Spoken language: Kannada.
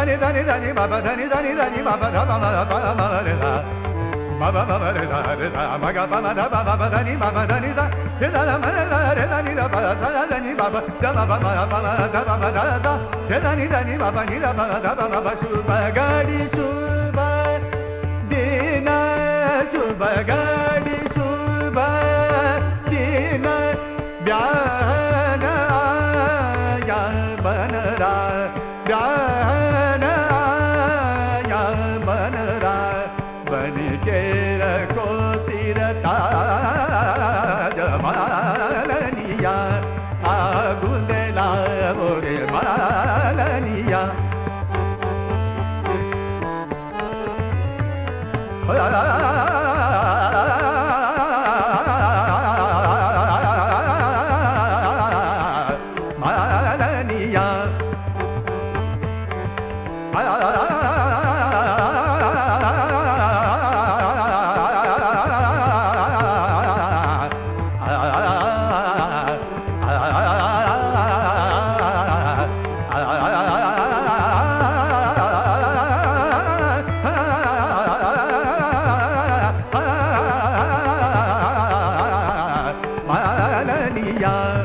ಧನಿ ಧನಿ ಧನಿ ಬಬ ಧನಿ ಧನಿ ಧನಿ ಬಬ ಧಮ ಮ ಮ ರೆ ದ ಬಬ ಮ ರೆ ದ ರೆ ದ ಮ ಗ ಪ ಮ ದ ಬ ಧನಿ ಬಬ ಧನಿ ದ ರೆ ದ ಮ ರೆ ದ ರೆ ಧನಿ ದ ಬ ಧ ಧನಿ ಬಬ ದ ಮ ಬ ಮ ಪ ಮ ದ ಬ ಮ ದ ದ ರೆ ಧನಿ ಧನಿ ಬಬ ನಿ ದ ಬ ದ ಬ ಮ ಬ ಶುಭ ಗಾಡಿ ಶುಭ ದಿನ ಶುಭ ಗಾಡಿ ಶುಭ ದಿನ ಬ್ಯಾನ ಆಯ ಬನರ ಬ್ಯಾನ ಆಯ ಬನರ ಬನಿ ಕೇರ ಕೋತಿರ ತಾಜ ಮಾಲನಿಯ ಆಗುಂದೆಲ ಓರೆ ಮಾಲನಿಯ Malaniya